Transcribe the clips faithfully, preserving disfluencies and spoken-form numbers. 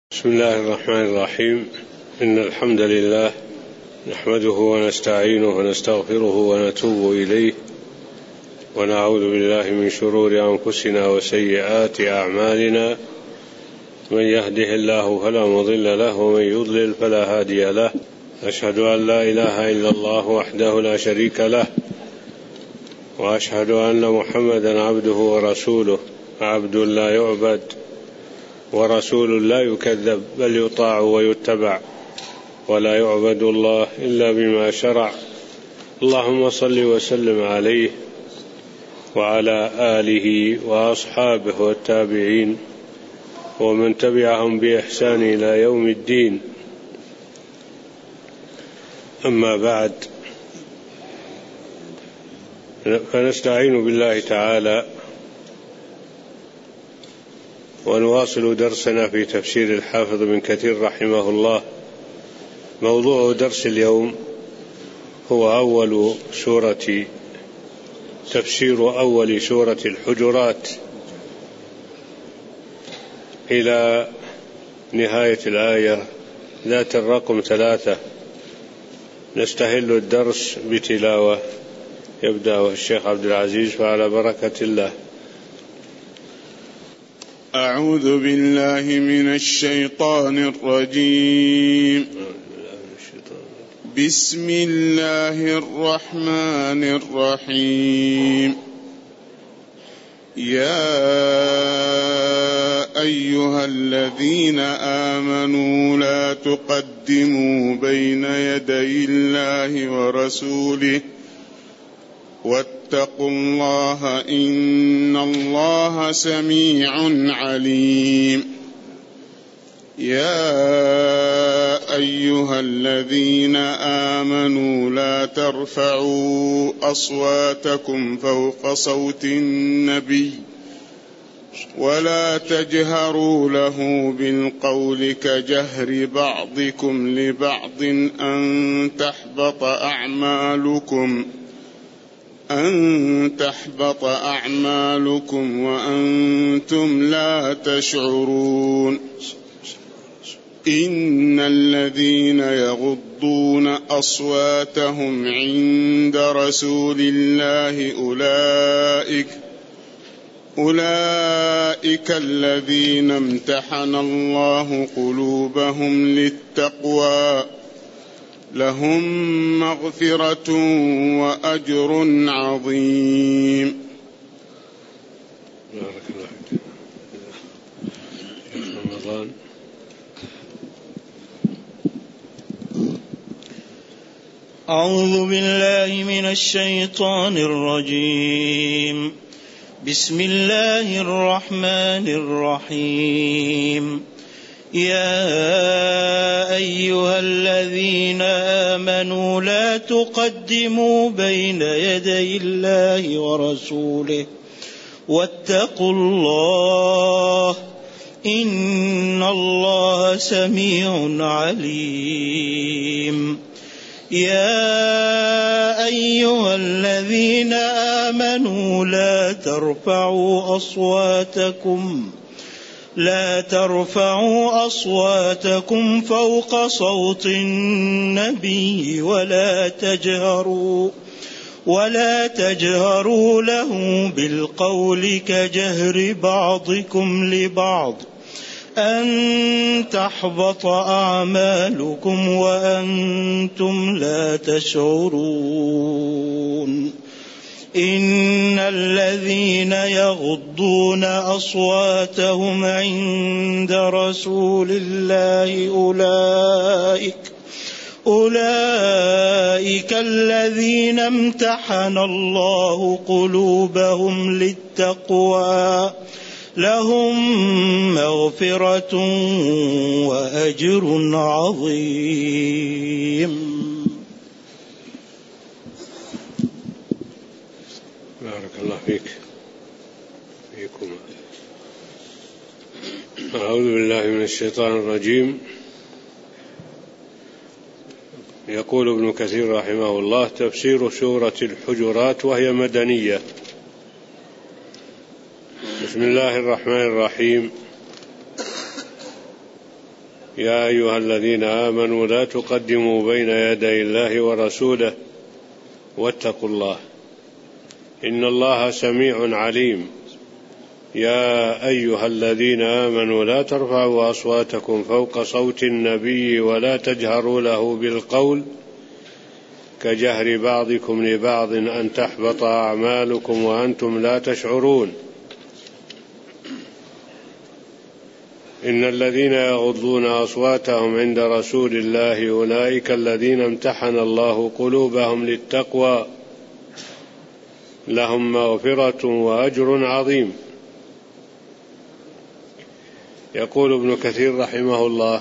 بسم الله الرحمن الرحيم. إن الحمد لله نحمده ونستعينه ونستغفره ونتوب إليه ونعوذ بالله من شرور أنفسنا وسيئات أعمالنا. من يهده الله فلا مضل له ومن يضلل فلا هادي له. أشهد أن لا إله إلا الله وحده لا شريك له، وأشهد أن محمدا عبده ورسوله، عبد لا يعبد ورسول لا يكذب، بل يطاع ويتبع، ولا يعبد الله إلا بما شرع. اللهم صل وسلم عليه وعلى آله وأصحابه والتابعين ومن تبعهم بإحسان إلى يوم الدين. أما بعد، فنستعين بالله تعالى ونواصل درسنا في تفسير الحافظ بن كثير رحمه الله. موضوع درس اليوم هو أول سورة تفسير أول سورة الحجرات إلى نهاية الآية ذات الرقم ثلاثة. نستهل الدرس بتلاوة يبدأ الشيخ عبد العزيز، فعلى بركة الله. أعوذ بالله من الشيطان الرجيم. بسم الله الرحمن الرحيم. يا أيها الذين آمنوا لا تقدموا بين يدي الله ورسوله واتقوا الله إن الله سميع عليم. يا أيها الذين آمنوا لا ترفعوا أصواتكم فوق صوت النبي ولا تجهروا له بالقول كجهر بعضكم لبعض أن تحبط أعمالكم أن تحبط أعمالكم وأنتم لا تشعرون. إن الذين يغضون أصواتهم عند رسول الله أولئك أولئك الذين امتحن الله قلوبهم للتقوى لهم مغفرة وأجر عظيم. بارك الله فيك. رمضان. أعوذ بالله من الشيطان الرجيم. بسم الله الرحمن الرحيم. يا أيها الذين آمنوا لا تقدموا بين يدي الله ورسوله واتقوا الله إن الله سميع عليم. يا أيها الذين آمنوا لا ترفعوا أصواتكم لا ترفعوا أصواتكم فوق صوت النبي ولا تجهروا ولا تجهروا له بالقول كجهر بعضكم لبعض أن تحبط أعمالكم وأنتم لا تشعرون. إن الذين يغضون أصواتهم عند رسول الله أولئك أولئك الذين امتحن الله قلوبهم للتقوى لهم مغفرة وأجر عظيم. بارك الله فيك فيكم. أعوذ بالله من الشيطان الرجيم. يقول ابن كثير رحمه الله: تفسير سورة الحجرات وهي مدنية. بسم الله الرحمن الرحيم. يا أيها الذين آمنوا لا تقدموا بين يدي الله ورسوله واتقوا الله إن الله سميع عليم. يا أيها الذين آمنوا لا ترفعوا أصواتكم فوق صوت النبي ولا تجهروا له بالقول كجهر بعضكم لبعض أن تحبط أعمالكم وأنتم لا تشعرون. إن الذين يغضون أصواتهم عند رسول الله أولئك الذين امتحن الله قلوبهم للتقوى لهم مغفرة وأجر عظيم. يقول ابن كثير رحمه الله: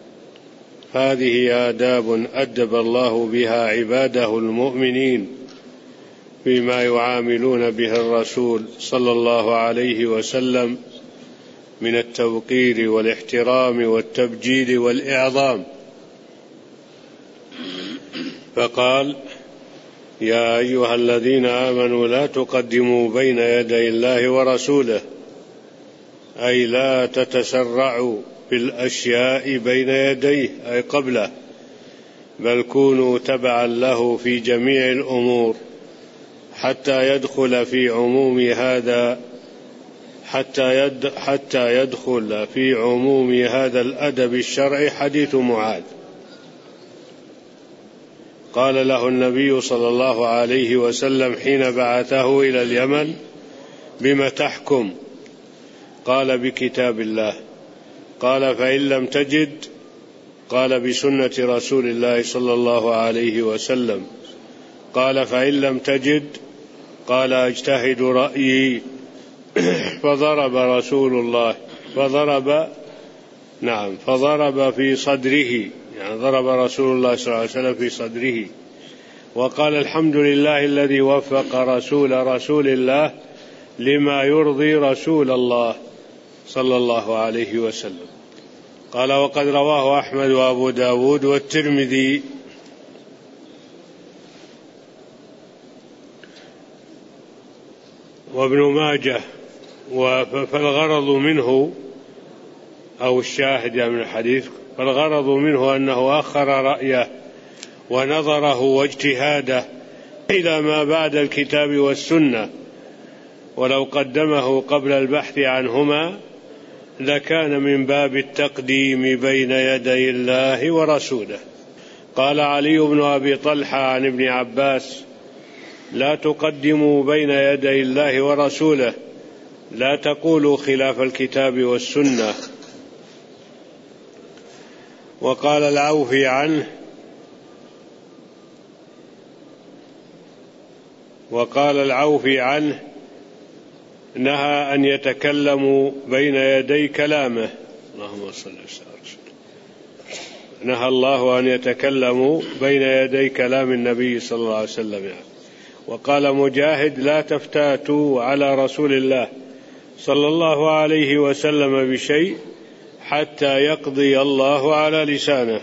هذه آداب أدب الله بها عباده المؤمنين فيما يعاملون به الرسول صلى الله عليه وسلم من التوقير والاحترام والتبجيل والإعظام. فقال: يا أيها الذين آمنوا لا تقدموا بين يدي الله ورسوله، أي لا تتسرعوا بالأشياء بين يديه أي قبله، بل كونوا تبعا له في جميع الأمور حتى يدخل في عموم هذا حتى يد حتى يدخل في عموم هذا الأدب الشرعي حديث معاذ. قال له النبي صلى الله عليه وسلم حين بعثه إلى اليمن: بما تحكم؟ قال: بكتاب الله. قال: فإن لم تجد؟ قال: بسنة رسول الله صلى الله عليه وسلم. قال: فإن لم تجد؟ قال: اجتهد رأيي. فضرب رسول الله فضرب نعم فضرب في صدره، يعني ضرب رسول الله صلى الله عليه وسلم في صدره وقال: الحمد لله الذي وفق رسول رسول الله لما يرضي رسول الله صلى الله عليه وسلم. قال: وقد رواه أحمد وأبو داود والترمذي. وابن ماجه. فالغرض منه أو الشاهد من الحديث فالغرض منه أنه أخر رأيه ونظره واجتهاده إلى ما بعد الكتاب والسنة، ولو قدمه قبل البحث عنهما لكان من باب التقديم بين يدي الله ورسوله. قال علي بن أبي طلحة عن ابن عباس: لا تقدموا بين يدي الله ورسوله، لا تقولوا خلاف الكتاب والسنة. وقال العوفي عنه وقال العوفي عنه نهى أن يتكلموا بين يدي كلامه. اللهم صل وسلم. نهى الله أن يتكلموا بين يدي كلام النبي صلى الله عليه وسلم يعني. وقال مجاهد: لا تفتاتوا على رسول الله صلى الله عليه وسلم بشيء حتى يقضي الله على لسانه.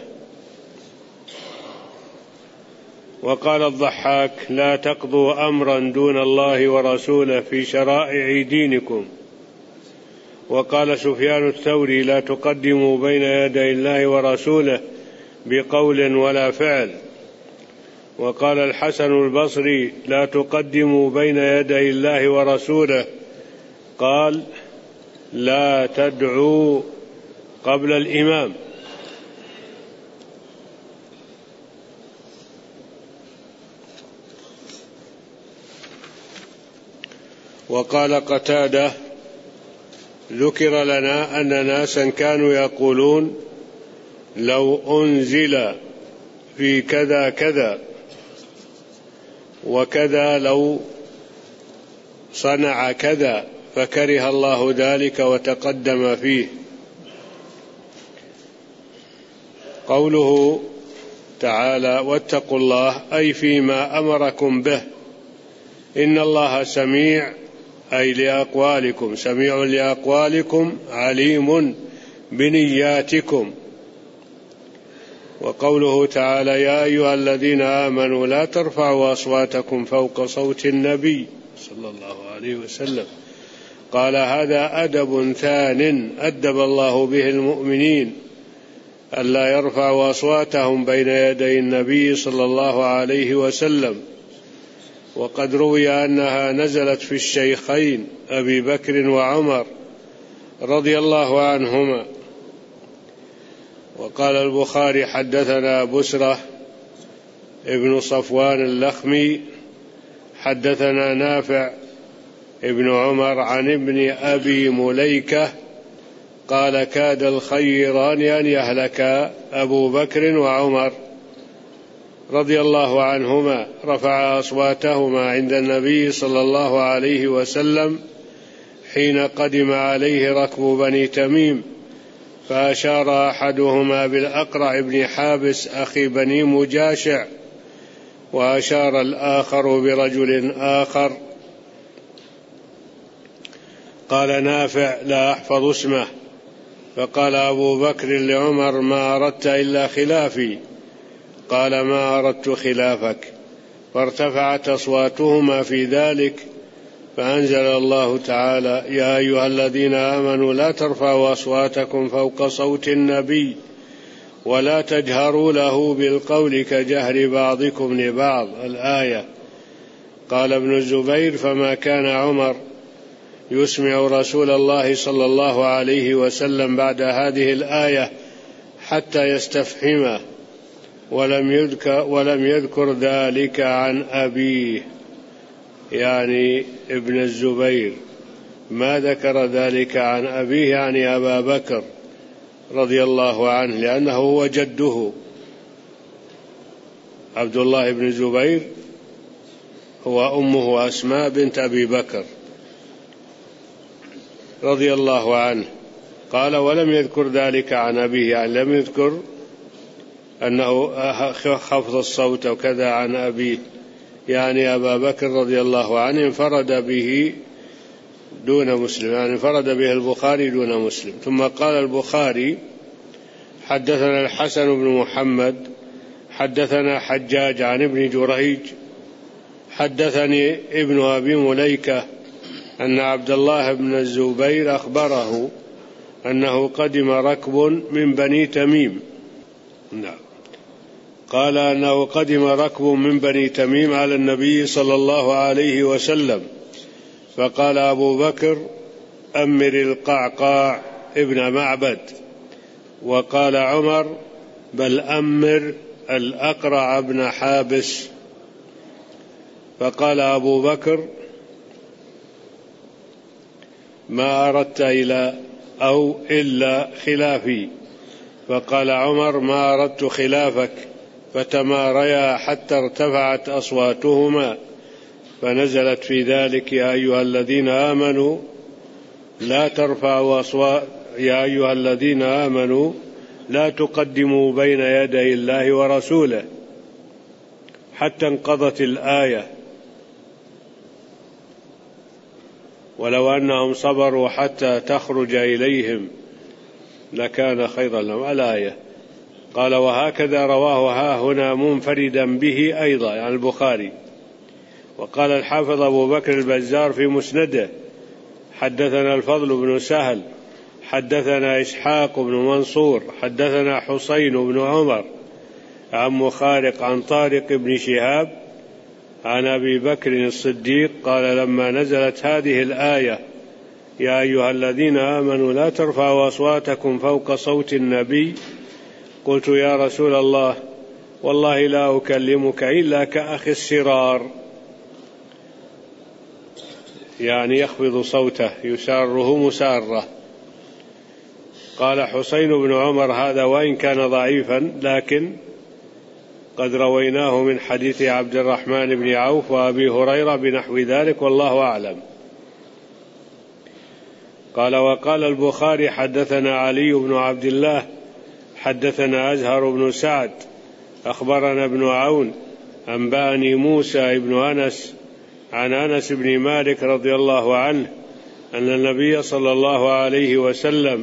وقال الضحاك: لا تقضوا أمرا دون الله ورسوله في شرائع دينكم. وقال سفيان الثوري: لا تقدموا بين يدي الله ورسوله بقول ولا فعل. وقال الحسن البصري: لا تقدموا بين يدي الله ورسوله، قال: لا تدعوا قبل الإمام. وقال قتادة: ذكر لنا أن ناسا كانوا يقولون: لو أنزل في كذا كذا وكذا لو صنع كذا، فكره الله ذلك وتقدم فيه. قوله تعالى: واتقوا الله، أي فيما أمركم به. إن الله سميع، أي لأقوالكم، سميع لأقوالكم عليم بنياتكم. وقوله تعالى: يا أيها الذين آمنوا لا ترفعوا أصواتكم فوق صوت النبي صلى الله عليه وسلم. قال: هذا أدب ثان أدب الله به المؤمنين ألا يرفعوا أصواتهم بين يدي النبي صلى الله عليه وسلم. وقد روي أنها نزلت في الشيخين أبي بكر وعمر رضي الله عنهما. وقال البخاري: حدثنا بسرة ابن صفوان اللخمي حدثنا نافع ابن عمر عن ابن أبي مليكة قال: كاد الخيران أن يهلك أبو بكر وعمر رضي الله عنهما، رفع أصواتهما عند النبي صلى الله عليه وسلم حين قدم عليه ركب بني تميم، فأشار أحدهما بالأقرع بن حابس أخي بني مجاشع، وأشار الآخر برجل آخر. قال نافع: لا أحفظ اسمه. فقال أبو بكر لعمر: ما أردت إلا خلافي؟ قال: ما أردت خلافك. فارتفعت أصواتهما في ذلك، فأنزل الله تعالى: يا أيها الذين آمنوا لا ترفعوا أصواتكم فوق صوت النبي ولا تجهروا له بالقول كجهر بعضكم لبعض، الآية. قال ابن الزبير: فما كان عمر يسمع رسول الله صلى الله عليه وسلم بعد هذه الآية حتى يستفهمه، ولم يذكر, ولم يذكر ذلك عن أبيه، يعني ابن الزبير ما ذكر ذلك عن أبيه، يعني أبا بكر رضي الله عنه، لأنه هو جده. عبد الله بن الزبير هو أمه أسماء بنت أبي بكر رضي الله عنه. قال: ولم يذكر ذلك عن أبيه، يعني لم يذكر أنه خفض الصوت وكذا عن أبيه، يعني أبا بكر رضي الله عنه انفرد به دون مسلم، يعني انفرد به البخاري دون مسلم. ثم قال البخاري: حدثنا الحسن بن محمد حدثنا حجاج عن ابن جريج حدثني ابن أبي مليكة أن عبد الله بن الزبير أخبره أنه قدم ركب من بني تميم. نعم. قال أنه قدم ركب من بني تميم على النبي صلى الله عليه وسلم، فقال أبو بكر: أمر القعقاع ابن معبد. وقال عمر: بل أمر الأقرع ابن حابس. فقال أبو بكر: ما أردت إلى أو إلا خلافي. فقال عمر: ما أردت خلافك. فتماريا حتى ارتفعت أصواتهما، فنزلت في ذلك: يا أيها الذين آمنوا لا ترفعوا أصوات يا أيها الذين آمنوا لا تقدموا بين يدي الله ورسوله، حتى انقضت الآية. ولو أنهم صبروا حتى تخرج إليهم لكان خيرا لهم، الآية. قال: وهكذا رواه ها هنا منفردا به أيضا، يعني البخاري. وقال الحافظ أبو بكر البزار في مسنده: حدثنا الفضل بن سهل حدثنا إسحاق بن منصور حدثنا حسين بن عمر عن مخارق عن طارق بن شهاب عن أبي بكر الصديق قال: لما نزلت هذه الآية: يا أيها الذين آمنوا لا ترفعوا أصواتكم فوق صوت النبي، قلت: يا رسول الله، والله لا أكلمك إلا كأخي السرار، يعني يخفض صوته يساره مسارة. قال حسين بن عمر: هذا وإن كان ضعيفا لكن قد رويناه من حديث عبد الرحمن بن عوف وأبي هريرة بنحو ذلك، والله أعلم. قال: وقال البخاري: حدثنا علي بن عبد الله حدثنا أزهر بن سعد أخبرنا ابن عون أنبأني موسى بن أنس عن أنس بن مالك رضي الله عنه أن النبي صلى الله عليه وسلم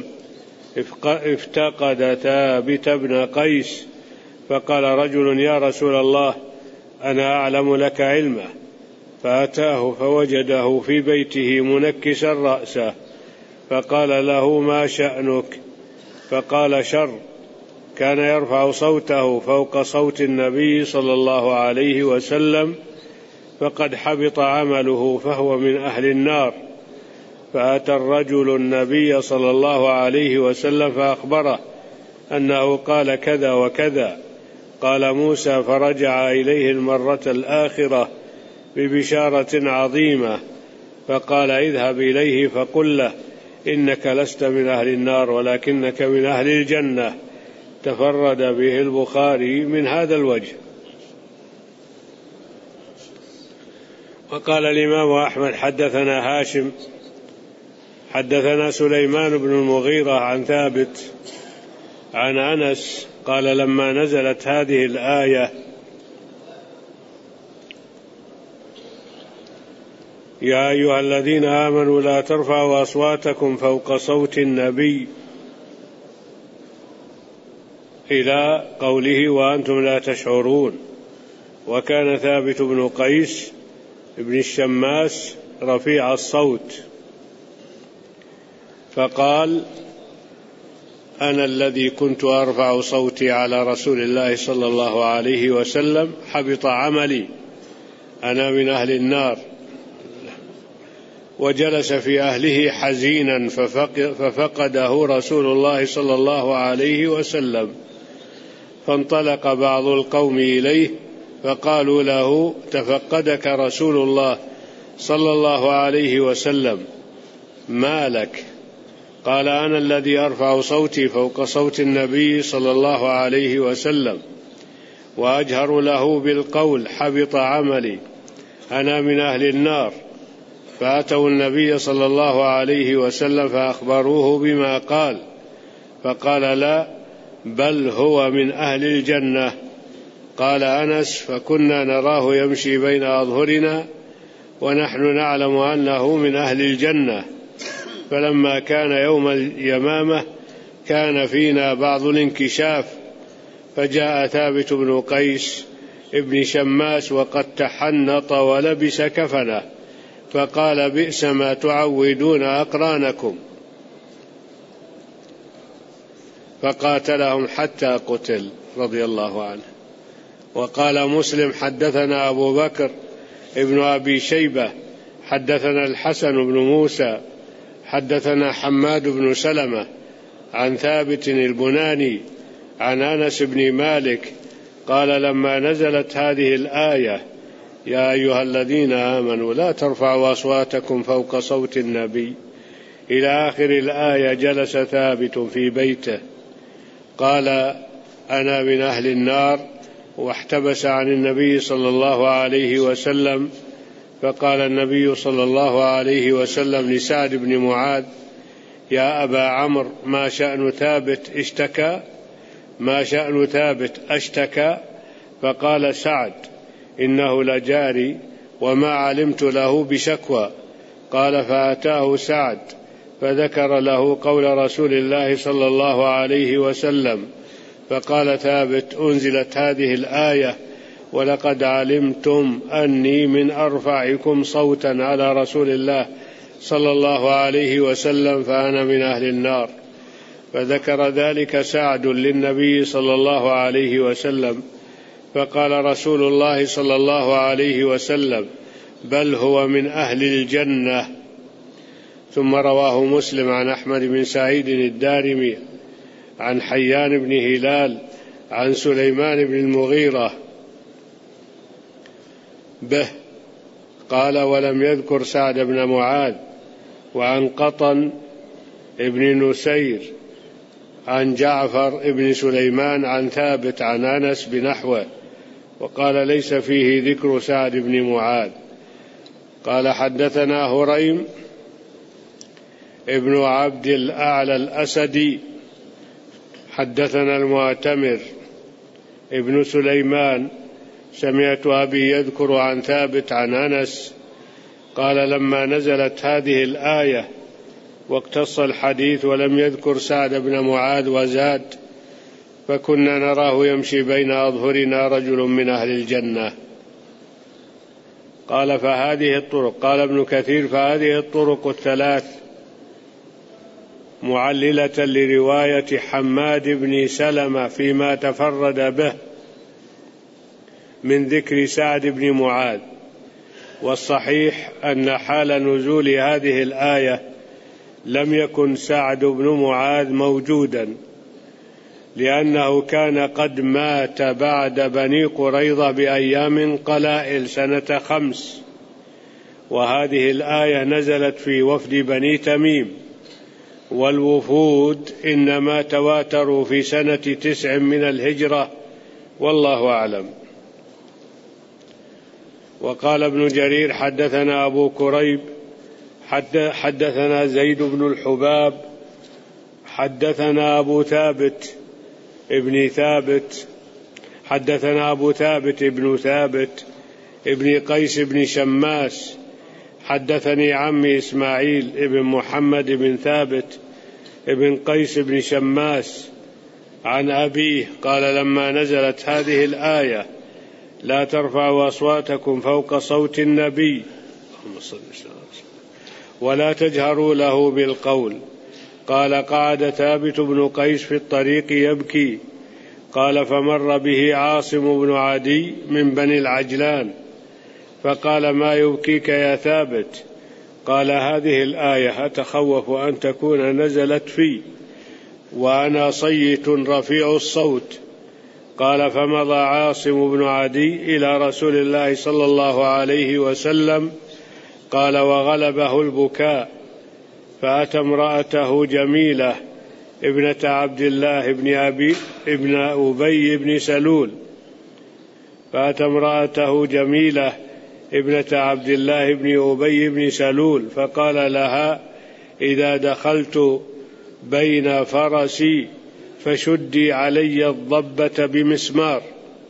افتقد ثابت بن قيس، فقال رجل: يا رسول الله، أنا أعلم لك علمه. فأتاه فوجده في بيته منكسا رأسه، فقال له: ما شأنك؟ فقال: شر. كان يرفع صوته فوق صوت النبي صلى الله عليه وسلم فقد حبط عمله فهو من أهل النار. فأتى الرجل النبي صلى الله عليه وسلم فأخبره أنه قال كذا وكذا. قال موسى: فرجع إليه المرة الآخرة ببشارة عظيمة، فقال: اذهب إليه فقل له إنك لست من أهل النار ولكنك من أهل الجنة. تفرد به البخاري من هذا الوجه. وقال الإمام أحمد: حدثنا هاشم حدثنا سليمان بن المغيرة عن ثابت عن أنس قال: لما نزلت هذه الآية: يا أيها الذين آمنوا لا ترفعوا أصواتكم فوق صوت النبي، إلى قوله: وأنتم لا تشعرون. وكان ثابت بن قيس بن الشماس رفيع الصوت، فقال: أنا الذي كنت أرفع صوتي على رسول الله صلى الله عليه وسلم حبط عملي، أنا من أهل النار. وجلس في أهله حزينا ففقده رسول الله صلى الله عليه وسلم، فانطلق بعض القوم إليه فقالوا له: تفقدك رسول الله صلى الله عليه وسلم، ما لك؟ قال: أنا الذي أرفع صوتي فوق صوت النبي صلى الله عليه وسلم وأجهر له بالقول حبط عملي، أنا من أهل النار. فأتوا النبي صلى الله عليه وسلم فأخبروه بما قال، فقال: لا، بل هو من أهل الجنة. قال أنس: فكنا نراه يمشي بين أظهرنا ونحن نعلم أنه من أهل الجنة. فلما كان يوم اليمامة كان فينا بعض الانكشاف، فجاء ثابت بن قيس ابن شماس وقد تحنط ولبس كفنه، فقال: بئس ما تعودون أقرانكم، فقاتلهم حتى قتل رضي الله عنه. وقال مسلم: حدثنا أبو بكر ابن أبي شيبة حدثنا الحسن بن موسى حدثنا حماد بن سلمة عن ثابت البناني عن أنس بن مالك قال: لما نزلت هذه الآية: يا أيها الذين آمنوا لا ترفعوا أصواتكم فوق صوت النبي، إلى آخر الآية، جلس ثابت في بيته. قال: أنا من أهل النار، واحتبس عن النبي صلى الله عليه وسلم. فقال النبي صلى الله عليه وسلم لسعد بن معاذ: يا أبا عمرو، ما شأن ثابت اشتكى؟ ما شأن ثابت اشتكى؟ فقال سعد: إنه لجاري وما علمت له بشكوى. قال: فأتاه سعد فذكر له قول رسول الله صلى الله عليه وسلم، فقال ثابت: أنزلت هذه الآية: ولقد علمتم أني من أرفعكم صوتا على رسول الله صلى الله عليه وسلم، فأنا من أهل النار. فذكر ذلك سعد للنبي صلى الله عليه وسلم، فقال رسول الله صلى الله عليه وسلم: بل هو من أهل الجنة. ثم رواه مسلم عن أحمد بن سعيد الدارمي عن حيان بن هلال عن سليمان بن المغيرة به قال: ولم يذكر سعد بن معاذ. وعن قطن ابن نسير عن جعفر ابن سليمان عن ثابت عن أنس بنحوه، وقال: ليس فيه ذكر سعد بن معاذ. قال: حدثنا هريم ابن عبد الأعلى الأسدي حدثنا المعتمر ابن سليمان سمعت أبي يذكر عن ثابت عن أنس قال: لما نزلت هذه الآية واقتص الحديث ولم يذكر سعد بن معاذ وزاد: فكنا نراه يمشي بين أظهرنا رجل من أهل الجنة. قال: فهذه الطرق، قال ابن كثير: فهذه الطرق الثلاث معللة لرواية حماد بن سلمة فيما تفرد به من ذكر سعد بن معاذ. والصحيح أن حال نزول هذه الآية لم يكن سعد بن معاذ موجودا، لأنه كان قد مات بعد بني قريظة بأيام قلائل سنة خمس، وهذه الآية نزلت في وفد بني تميم، والوفود إنما تواتروا في سنة تسع من الهجرة، والله أعلم. وقال ابن جرير حدثنا أبو كريب حدثنا زيد بن الحباب حدثنا أبو ثابت ابن ثابت حدثنا أبو ثابت ابن ثابت ابن قيس بن شماس حدثني عمي إسماعيل ابن محمد بن ثابت ابن قيس بن شماس عن أبيه قال لما نزلت هذه الآية لا ترفعوا أصواتكم فوق صوت النبي ولا تجهروا له بالقول، قال قعد ثابت بن قيس في الطريق يبكي، قال فمر به عاصم بن عدي من بني العجلان فقال ما يبكيك يا ثابت؟ قال هذه الآية أتخوف أن تكون نزلت في وأنا صيت رفيع الصوت. قال فمضى عاصم بن عدي إلى رسول الله صلى الله عليه وسلم، قال وغلبه البكاء، فأتى امرأته جميلة ابنة عبد الله ابن أبي ابن أبي بن سلول فأتى امرأته جميلة ابنة عبد الله بن أبي بن سلول فقال لها إذا دخلت بين فرسي فشدي علي الضبة بمسمار،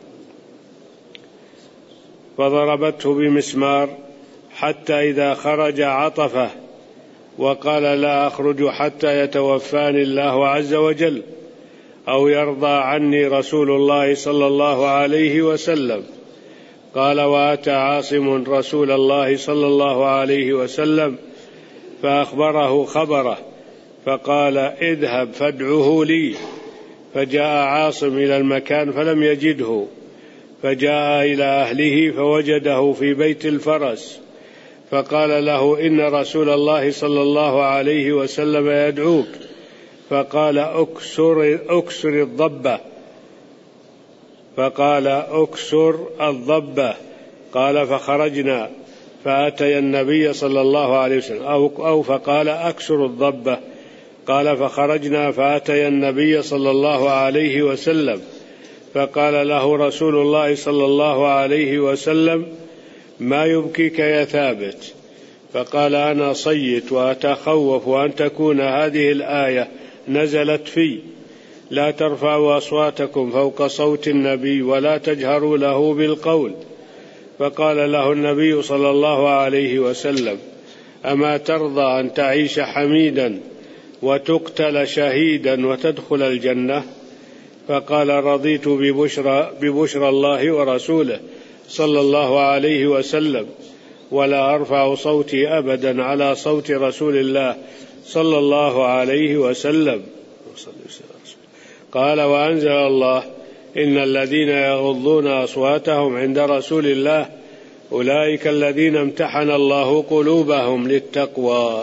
فضربته بمسمار حتى إذا خرج عطفه وقال لا أخرج حتى يتوفاني الله عز وجل أو يرضى عني رسول الله صلى الله عليه وسلم. قال وأتى عاصم رسول الله صلى الله عليه وسلم فأخبره خبره فقال اذهب فادعه لي، فجاء عاصم إلى المكان فلم يجده، فجاء إلى أهله فوجده في بيت الفرس، فقال له إن رسول الله صلى الله عليه وسلم يدعوك، فقال أكسر, أكسر الضبة فقال أكسر الضبة قال فخرجنا فأتي النبي صلى الله عليه وسلم أو, أو فقال أكسر الضبة قال فخرجنا فأتي النبي صلى الله عليه وسلم فقال له رسول الله صلى الله عليه وسلم ما يبكيك يا ثابت؟ فقال أنا صيت وأتخوف أن تكون هذه الآية نزلت في لا ترفعوا أصواتكم فوق صوت النبي ولا تجهروا له بالقول. فقال له النبي صلى الله عليه وسلم أما ترضى أن تعيش حميدا وتقتل شهيدا وتدخل الجنة؟ فقال رضيت ببشرى, ببشرى الله ورسوله صلى الله عليه وسلم ولا أرفع صوتي أبدا على صوت رسول الله صلى الله عليه وسلم. قال وأنزل الله إن الذين يغضون أصواتهم عند رسول الله أولئك الذين امتحن الله قلوبهم للتقوى.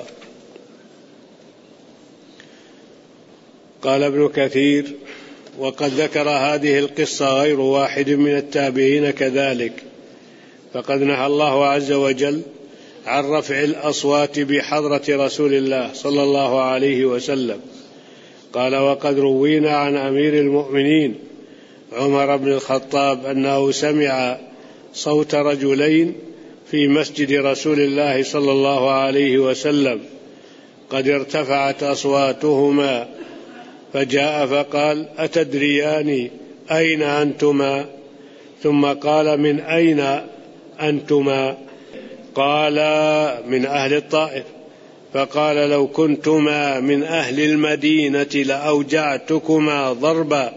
قال ابن كثير وقد ذكر هذه القصة غير واحد من التابعين كذلك، فقد نهى الله عز وجل عن رفع الأصوات بحضرة رسول الله صلى الله عليه وسلم. قال وقد روينا عن أمير المؤمنين عمر بن الخطاب أنه سمع صوت رجلين في مسجد رسول الله صلى الله عليه وسلم قد ارتفعت أصواتهما، فجاء فقال أتدريان أين أنتما؟ ثم قال من أين أنتما؟ قال من أهل الطائف. فقال لو كنتما من أهل المدينة لأوجعتكما ضربا.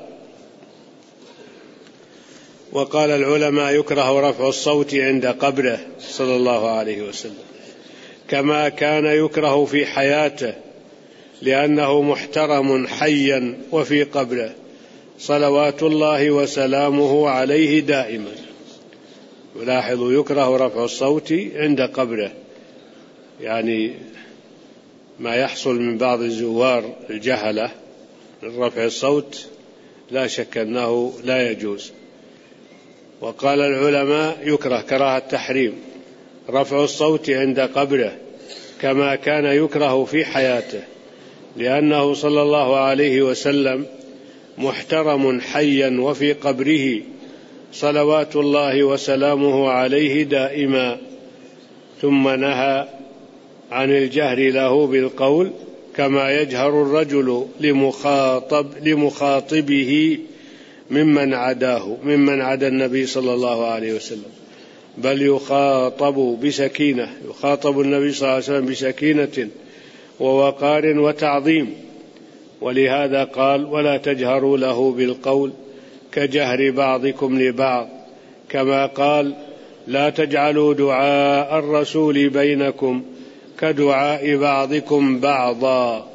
وقال العلماء يكره رفع الصوت عند قبره صلى الله عليه وسلم كما كان يكره في حياته، لأنه محترم حيا وفي قبره صلوات الله وسلامه عليه دائما. ولاحظوا يكره رفع الصوت عند قبره، يعني ما يحصل من بعض الزوار الجهلة من رفع الصوت لا شك أنه لا يجوز. وقال العلماء يكره كراهة التحريم رفع الصوت عند قبره كما كان يكره في حياته، لأنه صلى الله عليه وسلم محترم حيا وفي قبره صلوات الله وسلامه عليه دائما. ثم نهى عن الجهر له بالقول كما يجهر الرجل لمخاطب لمخاطبه ممن عداه ممن عدا النبي صلى الله عليه وسلم، بل يخاطب بسكينة يخاطب النبي صلى الله عليه وسلم بسكينة ووقار وتعظيم. ولهذا قال ولا تجهروا له بالقول كجهر بعضكم لبعض، كما قال لا تجعلوا دعاء الرسول بينكم كدعاء بعضكم بعضا.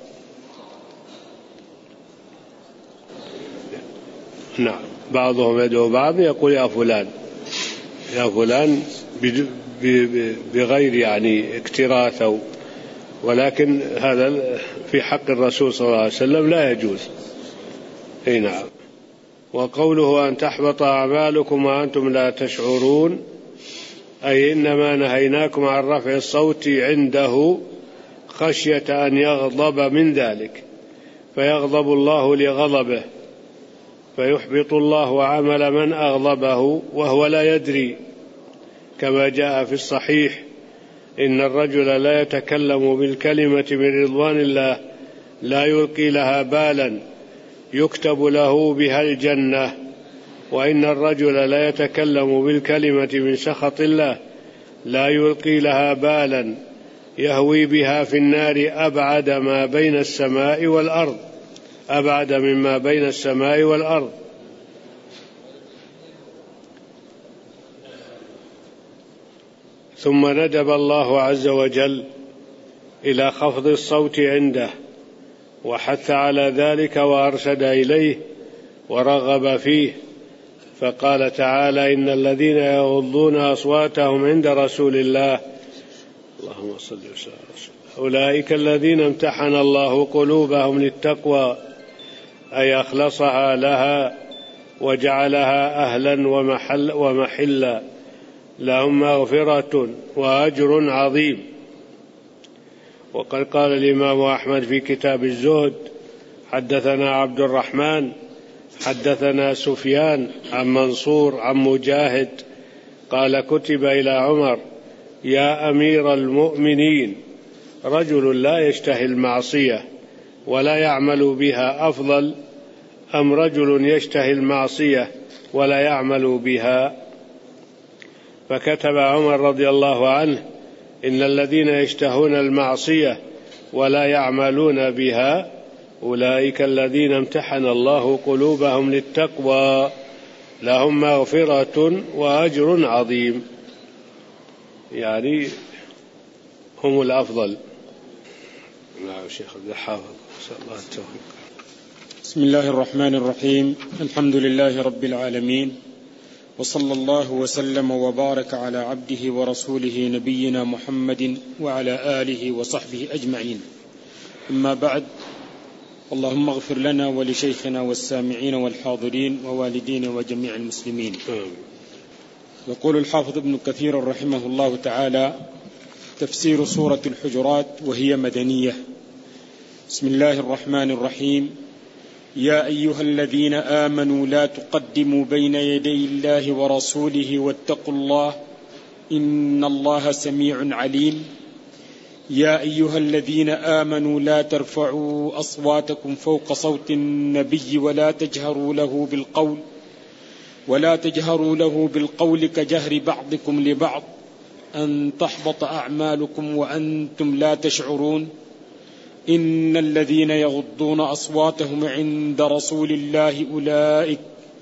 نعم، بعضهم يدعو بعض يقول يا فلان يا فلان بغير يعني اكتراث، ولكن هذا في حق الرسول صلى الله عليه وسلم لا يجوز. اي نعم. وقوله أن تحبط أعمالكم وأنتم لا تشعرون، أي إنما نهيناكم عن رفع الصوت عنده خشية أن يغضب من ذلك، فيغضب الله لغضبه فيحبط الله عمل من أغضبه وهو لا يدري، كما جاء في الصحيح إن الرجل لا يتكلم بالكلمة من رضوان الله لا يلقي لها بالا يكتب له بها الجنة، وإن الرجل لا يتكلم بالكلمة من سخط الله لا يلقي لها بالا يهوي بها في النار أبعد ما بين السماء والأرض أبعد مما بين السماء والأرض. ثم ندب الله عز وجل إلى خفض الصوت عنده وحث على ذلك وأرشد إليه ورغب فيه، فقال تعالى إن الذين يغضون أصواتهم عند رسول الله اللهم صل وسلم أولئك الذين امتحن الله قلوبهم للتقوى، أي أخلصها لها وجعلها أهلا ومحل ومحلا، لهم مغفرة وأجر عظيم. وقد قال الإمام أحمد في كتاب الزهد حدثنا عبد الرحمن حدثنا سفيان عن منصور عن مجاهد قال كتب إلى عمر يا أمير المؤمنين رجل لا يشتهي المعصية ولا يعمل بها أفضل أم رجل يشتهي المعصية ولا يعمل بها؟ فكتب عمر رضي الله عنه إن الذين يشتهون المعصية ولا يعملون بها أولئك الذين امتحن الله قلوبهم للتقوى لهم مغفرة وأجر عظيم، يعني هم الأفضل. نعم شيخ عبد الحافظ نسأل الله التوفيق. بسم الله الرحمن الرحيم، الحمد لله رب العالمين، وصلى الله وسلم وبارك على عبده ورسوله نبينا محمد وعلى آله وصحبه أجمعين. أما بعد، اللهم اغفر لنا ولشيخنا والسامعين والحاضرين ووالدين وجميع المسلمين. يقول الحافظ ابن كثير رحمه الله تعالى تفسير سورة الحجرات وهي مدنية. بسم الله الرحمن الرحيم. يا أيها الذين آمنوا لا تقدموا بين يدي الله ورسوله واتقوا الله إن الله سميع عليم. يا أيها الذين آمنوا لا ترفعوا أصواتكم فوق صوت النبي ولا تجهروا له بالقول ولا تجهروا له بالقول كجهر بعضكم لبعض أن تحبط أعمالكم وأنتم لا تشعرون. إن الذين يغضون أصواتهم عند رسول الله أولئك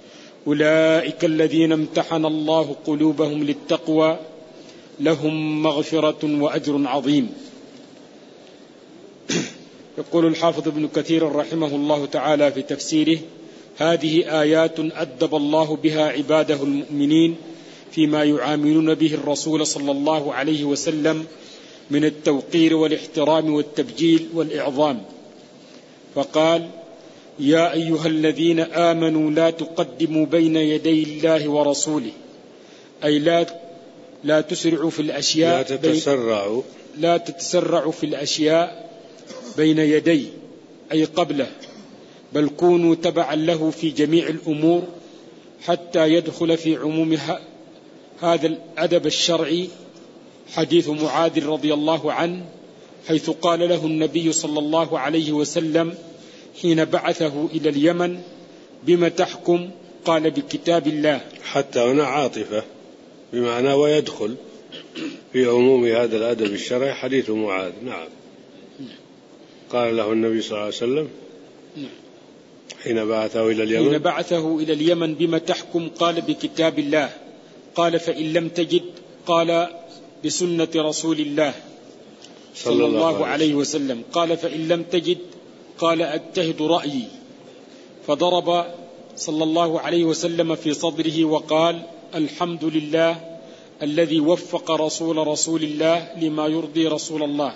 أولئك الذين امتحن الله قلوبهم للتقوى لهم مغفرة وأجر عظيم. يقول الحافظ ابن كثير رحمه الله تعالى في تفسيره: هذه آيات أدب الله بها عباده المؤمنين فيما يعاملون به الرسول صلى الله عليه وسلم من التوقير والاحترام والتبجيل والإعظام، فقال: يا أيها الذين آمنوا لا تقدموا بين يدي الله ورسوله، أي لا لا تسرعوا في الأشياء، لا تتسرعوا لا تتسرعوا في الأشياء بين يدي أي قبله، بل كونوا تبعا له في جميع الأمور حتى يدخل في عموم هذا الأدب الشرعي حديث معاذ رضي الله عنه، حيث قال له النبي صلى الله عليه وسلم حين بعثه إلى اليمن: بما تحكم؟ قال: بكتاب الله. حتى هنا عاطفة بمعنى ويدخل في عموم هذا الأدب الشرعي حديث معاذ. نعم. قال له النبي صلى الله عليه وسلم حين بعثه إلى اليمن حين بعثه إلى اليمن: بما تحكم؟ قال: بكتاب الله. قال: فإن لم تجد؟ قال: بسنة رسول الله صلى الله عليه وسلم. قال: فإن لم تجد؟ قال: أجتهد رأيي. فضرب صلى الله عليه وسلم في صدره وقال: الحمد لله الذي وفق رسول رسول الله لما يرضي رسول الله.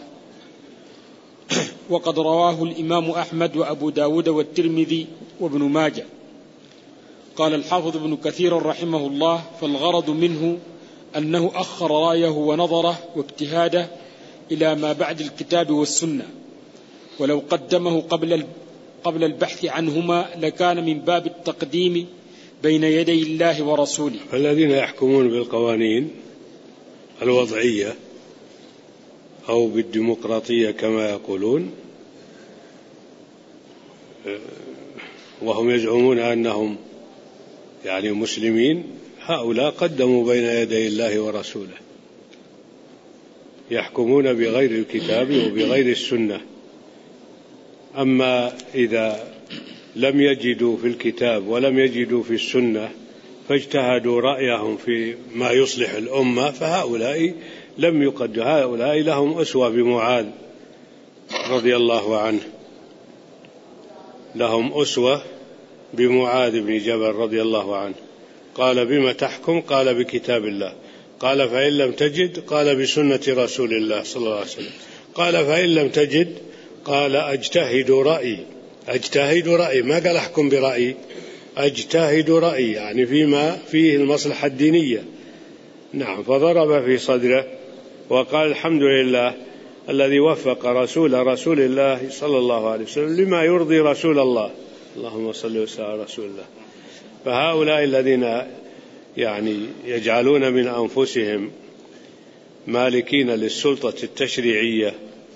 وقد رواه الإمام أحمد وأبو داود والترمذي وابن ماجه. قال الحافظ ابن كثير رحمه الله: فالغرض منه أنه أخر رأيه ونظره واجتهاده إلى ما بعد الكتاب والسنة، ولو قدمه قبل قبل البحث عنهما لكان من باب التقديم بين يدي الله ورسوله. الذين يحكمون بالقوانين الوضعية أو بالديمقراطية كما يقولون، وهم يزعمون أنهم يعني مسلمين، هؤلاء قدموا بين يدي الله ورسوله، يحكمون بغير الكتاب وبغير السنة. أما إذا لم يجدوا في الكتاب ولم يجدوا في السنة فاجتهدوا رأيهم في ما يصلح الأمة، فهؤلاء لم يقدوا، هؤلاء لهم أسوة بمعاذ رضي الله عنه، لهم أسوة بمعاذ بن جبل رضي الله عنه. قال: بما تحكم؟ قال: بكتاب الله. قال: فإن لم تجد؟ قال: بسنة رسول الله صلى الله عليه وسلم. قال: فإن لم تجد؟ قال: أجتهد رأيي. أجتهد رأيي، ما قال أحكم برأيي، أجتهد رأيي يعني فيما فيه المصلحة الدينية. نعم. فضرب في صدره وقال: الحمد لله الذي وفق رسول رسول الله صلى الله عليه وسلم لما يرضي رسول الله. اللهم صل وسلم على رسول الله. فهؤلاء الذين يعني يجعلون من أنفسهم مالكين للسلطة التشريعية،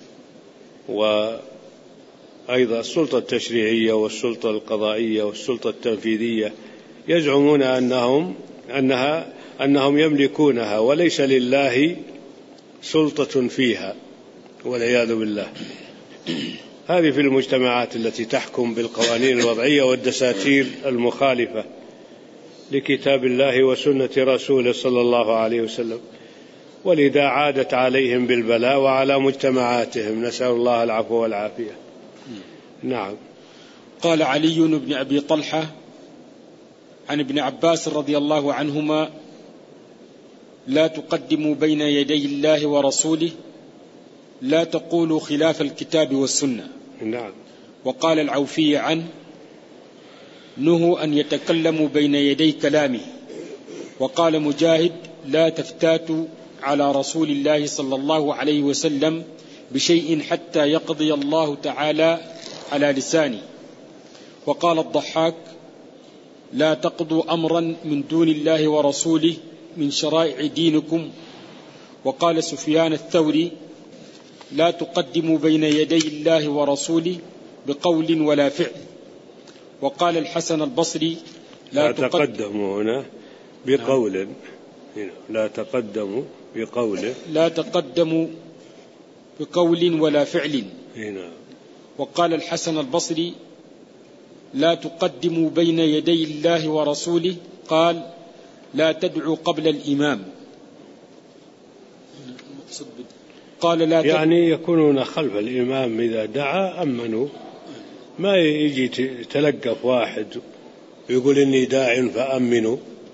وأيضا السلطة التشريعية والسلطة القضائية والسلطة التنفيذية، يزعمون أنهم أنها أنهم يملكونها وليس لله سلطة فيها، والعياذ بالله. هذه في المجتمعات التي تحكم بالقوانين الوضعية والدساتير المخالفة لكتاب الله وسنة رسوله صلى الله عليه وسلم، ولذا عادت عليهم بالبلاء وعلى مجتمعاتهم، نسأل الله العفو والعافية. نعم. قال علي بن أبي طلحة عن ابن عباس رضي الله عنهما: لا تقدموا بين يدي الله ورسوله، لا تقولوا خلاف الكتاب والسنة. نعم. وقال العوفي عنه: نهوا أن يتكلموا بين يدي كلامه. وقال مجاهد: لا تفتاتوا على رسول الله صلى الله عليه وسلم بشيء حتى يقضي الله تعالى على لسانه. وقال الضحاك: لا تقضوا أمرا من دون الله ورسوله من شرائع دينكم. وقال سفيان الثوري: لا تقدموا بين يدي الله ورسوله بقول ولا فعل. وقال الحسن البصري: لا, لا تقدموا هنا بقول، لا تقدموا بقول، لا تقدموا بقول ولا فعل. هنا. وقال الحسن البصري: لا تقدموا بين يدي الله ورسوله، قال: لا تدعوا قبل الإمام. قال لا يعني يكونون خلف الإمام إذا دعا أمنوا، ما يجي تلقف واحد ويقول إني داع فأمنوا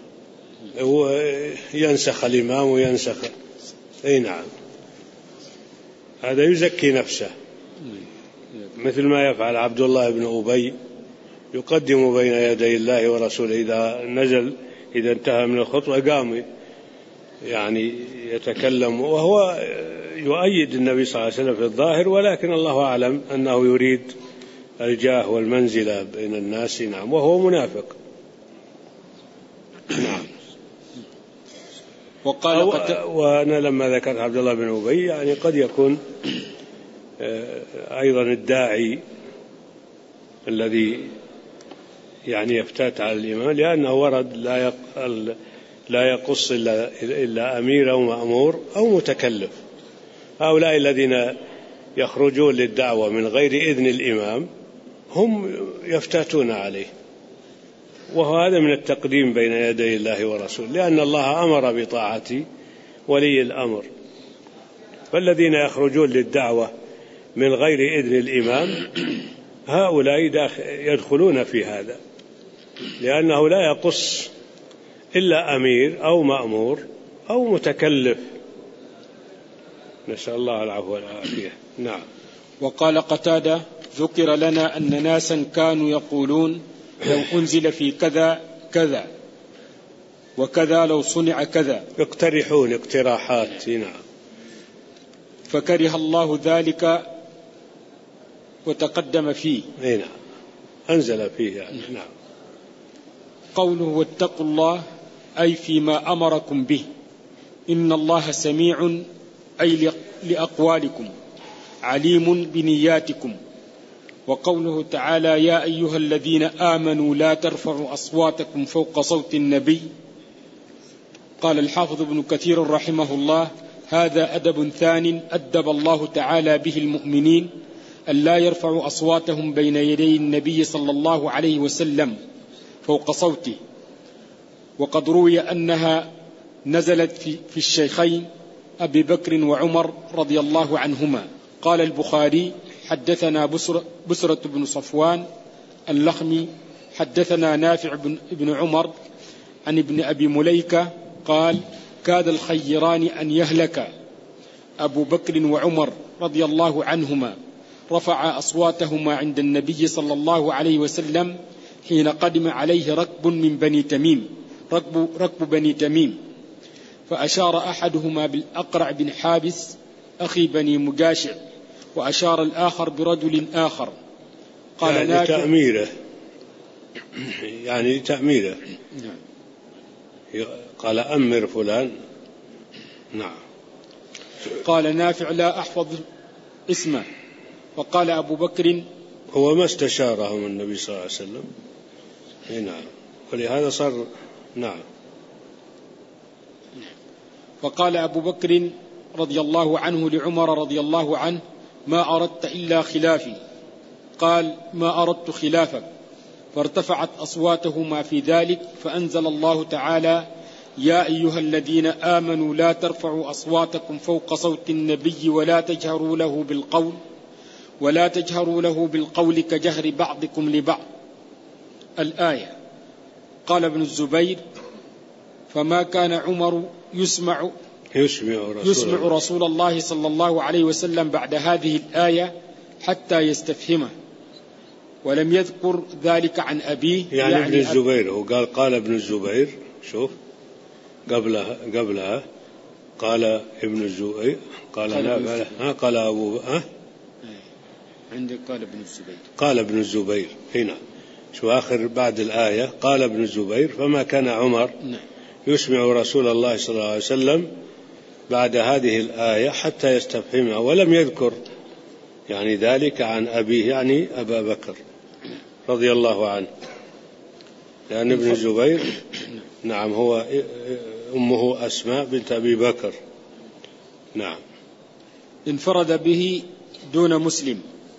وينسخ الإمام وينسخ. أي نعم، هذا يزكي نفسه، مثل ما يفعل عبد الله بن أبي، يقدم بين يدي الله ورسوله إذا نزل، إذا انتهى من الخطبة قام يعني يتكلم، وهو يؤيد النبي صلى الله عليه وسلم في الظاهر، ولكن الله أعلم أنه يريد الجاه والمنزلة بين الناس. نعم، وهو منافق. نعم. وقال وأنا لما ذكرت عبد الله بن أبي يعني قد يكون أيضا الداعي الذي يعني يفتات على الإمام، لأنه ورد لا لا يقص إلا, إلا أمير أو مأمور أو متكلف. هؤلاء الذين يخرجون للدعوة من غير إذن الإمام هم يفتاتون عليه، وهذا من التقديم بين يدي الله ورسوله، لأن الله أمر بطاعة ولي الأمر. فالذين يخرجون للدعوة من غير إذن الإمام هؤلاء يدخلون في هذا، لأنه لا يقص إلا أمير أو مأمور أو متكلف، نسأل الله العفو والعافية. نعم. وقال قتادة: ذكر لنا أن ناسا كانوا يقولون لو أنزل في كذا كذا وكذا لو صنع كذا، يقترحون اقتراحات. نعم. فكره الله ذلك وتقدم فيه. نعم، أنزل فيه يعني. نعم. قوله واتقوا الله أي فيما أمركم به، إن الله سميع أي لأقوالكم، عليم بنياتكم. وقوله تعالى: يا أيها الذين آمنوا لا ترفعوا أصواتكم فوق صوت النبي. قال الحافظ ابن كثير رحمه الله: هذا أدب ثان أدب الله تعالى به المؤمنين، أن لا يرفعوا أصواتهم بين يدي النبي صلى الله عليه وسلم فوق صوته. وقد روي أنها نزلت في, في الشيخين أبي بكر وعمر رضي الله عنهما. قال البخاري: حدثنا بسرة, بسرة بن صفوان اللخمي حدثنا نافع بن, بن عمر عن ابن أبي مليكة قال: كاد الخيران أن يهلك أبو بكر وعمر رضي الله عنهما، رفع أصواتهما عند النبي صلى الله عليه وسلم حين قدم عليه ركب من بني تميم ركب, ركب بني تميم، فأشار أحدهما بالأقرع بن حابس أخي بني مجاشع، وأشار الآخر برجل آخر. قال يعني نافع تأميره، يعني تأميره، قال أمر فلان. نعم. قال نافع: لا أحفظ اسمه. فقال أبو بكر: هو ما استشارهم النبي صلى الله عليه وسلم. نعم، ولهذا صار. نعم. فقال أبو بكر رضي الله عنه لعمر رضي الله عنه: ما أردت إلا خلافي. قال: ما أردت خلافك. فارتفعت أصواتهما في ذلك، فأنزل الله تعالى: يا أيها الذين آمنوا لا ترفعوا أصواتكم فوق صوت النبي ولا تجهروا له بالقول ولا تجهروا له بالقول كجهر بعضكم لبعض. الآية. قال ابن الزبير: فما كان عمر يسمع يسمع رسول, يسمع رسول الله صلى الله عليه وسلم بعد هذه الآية حتى يستفهمه، ولم يذكر ذلك عن أبيه. يعني, يعني ابن الزبير، هو قال قال ابن الزبير، شوف قبلها قبلها قال ابن الزبير، قال لا ها قال أبو ها عندك قال ابن الزبير قال ابن الزبير هنا شو آخر بعد الآية. قال ابن الزبير: فما كان عمر يسمع رسول الله صلى الله عليه وسلم بعد هذه الآية حتى يستفهمها، ولم يذكر يعني ذلك عن أبيه، يعني أبا بكر رضي الله عنه، لأن ابن الزبير نعم هو أمه أسماء بنت أبي بكر. نعم. انفرد به دون مسلم.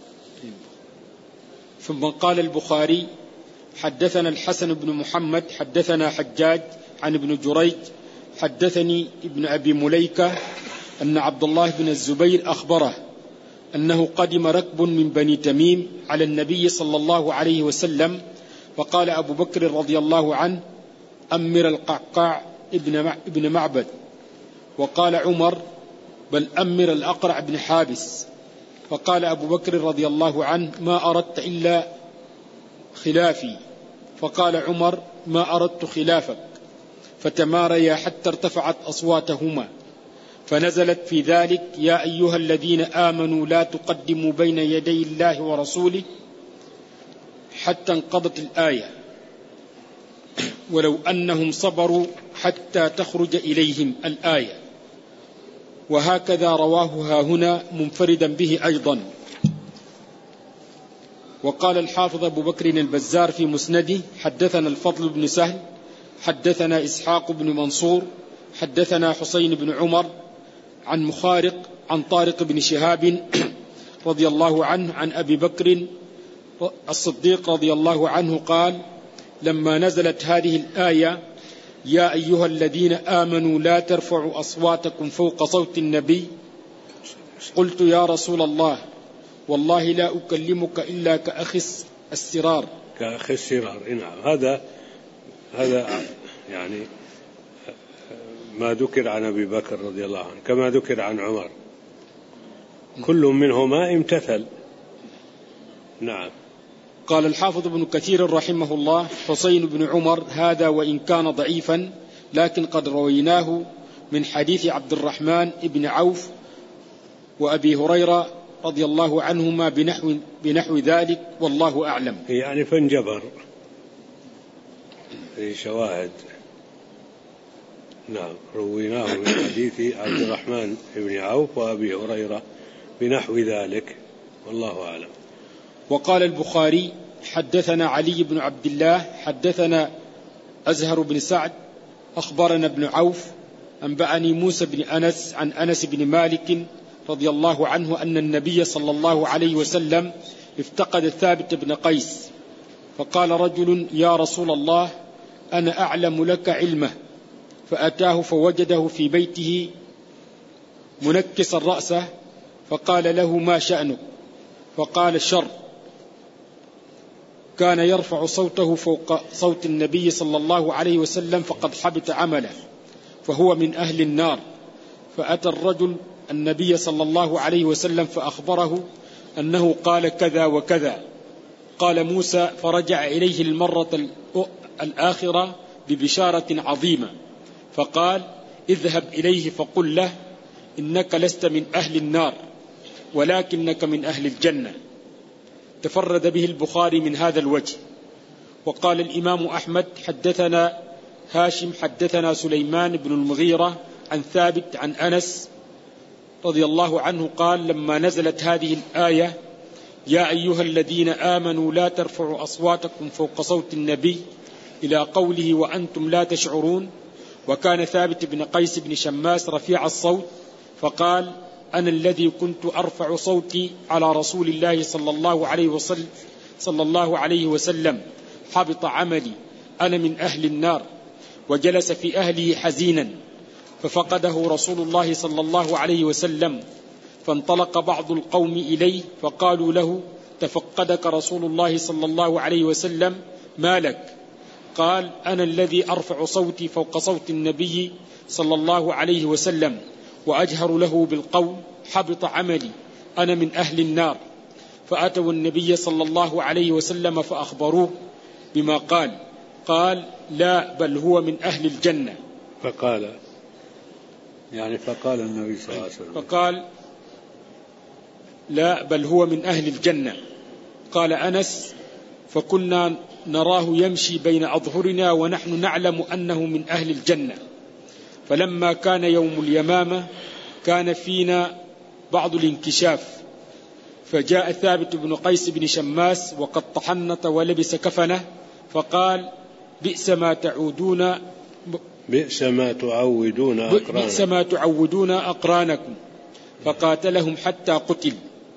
ثم قال البخاري: حدثنا الحسن بن محمد حدثنا حجاج عن ابن جريج حدثني ابن أبي مليكة أن عبد الله بن الزبير أخبره أنه قدم ركب من بني تميم على النبي صلى الله عليه وسلم، فقال أبو بكر رضي الله عنه: أمر القعقاع ابن معبد. وقال عمر: بل أمر الأقرع بن حابس. فقال أبو بكر رضي الله عنه: ما أردت إلا خلافي. فقال عمر: ما أردت خلافك. فتماريا حتى ارتفعت أصواتهما، فنزلت في ذلك: يا أيها الذين آمنوا لا تقدموا بين يدي الله ورسوله، حتى انقضت الآية: ولو أنهم صبروا حتى تخرج إليهم الآية. وهكذا رواه ها هنا منفردا به أيضا. وقال الحافظ أبو بكر البزار في مسنده: حدثنا الفضل بن سهل حدثنا إسحاق بن منصور حدثنا حسين بن عمر عن مخارق عن طارق بن شهاب رضي الله عنه عن أبي بكر الصديق رضي الله عنه قال: لما نزلت هذه الآية: يا أيها الذين آمنوا لا ترفعوا أصواتكم فوق صوت النبي، قلت يا رسول الله والله لا أكلمك إلا كأخي السرار. كأخي السرار، نعم. هذا هذا يعني ما ذكر عن أبي بكر رضي الله عنه كما ذكر عن عمر، كل منهما امتثل. نعم. قال الحافظ ابن كثير رحمه الله: حسين بن عمر هذا وإن كان ضعيفا لكن قد رويناه من حديث عبد الرحمن بن عوف وأبي هريرة رضي الله عنهما بنحو, بنحو ذلك، والله أعلم. يعني فانجبر في شواهد. نعم، رويناه من حديث عبد الرحمن بن عوف وأبي هريرة بنحو ذلك، والله أعلم. وقال البخاري: حدثنا علي بن عبد الله حدثنا أزهر بن سعد أخبرنا ابن عوف أنبأني موسى بن أنس عن أنس بن مالك رضي الله عنه أن النبي صلى الله عليه وسلم افتقد ثابت بن قيس، فقال رجل: يا رسول الله أنا أعلم لك علمه. فأتاه فوجده في بيته منكسا رأسه، فقال له: ما شأنك؟ فقال: الشر. كان يرفع صوته فوق صوت النبي صلى الله عليه وسلم فقد حبط عمله، فهو من أهل النار. فأتى الرجل النبي صلى الله عليه وسلم فأخبره أنه قال كذا وكذا. قال موسى: فرجع إليه المرة الآخرة ببشارة عظيمة، فقال: اذهب إليه فقل له إنك لست من أهل النار ولكنك من أهل الجنة. تفرد به البخاري من هذا الوجه. وقال الإمام أحمد: حدثنا هاشم حدثنا سليمان بن المغيرة عن ثابت عن أنس رضي الله عنه قال: لما نزلت هذه الآية: يا أيها الذين آمنوا لا ترفعوا أصواتكم فوق صوت النبي، إلى قوله وأنتم لا تشعرون، وكان ثابت بن قيس بن شماس رفيع الصوت، فقال: أنا الذي كنت أرفع صوتي على رسول الله صلى الله عليه وسلم صلى الله عليه وسلم حبط عملي، أنا من أهل النار. وجلس في أهله حزينا، ففقده رسول الله صلى الله عليه وسلم، فانطلق بعض القوم إليه فقالوا له: تفقدك رسول الله صلى الله عليه وسلم، ما لك؟ قال: أنا الذي أرفع صوتي فوق صوت النبي صلى الله عليه وسلم وأجهر له بالقول، حبط عملي، أنا من أهل النار. فأتوا النبي صلى الله عليه وسلم فأخبروه بما قال، قال: لا، بل هو من أهل الجنة. فقال يعني فقال النبي صلى الله عليه وسلم فقال: لا، بل هو من أهل الجنة. قال أنس: فكنا نراه يمشي بين أظهرنا ونحن نعلم أنه من أهل الجنة. فلما كان يوم اليمامة كان فينا بعض الانكشاف، فجاء ثابت بن قيس بن شماس وقد طحنت ولبس كفنه، فقال: بئس ما تعودون بئس ما تعودون أقرانكم بئس ما تعودون أقرانكم، فقاتلهم حتى قتل.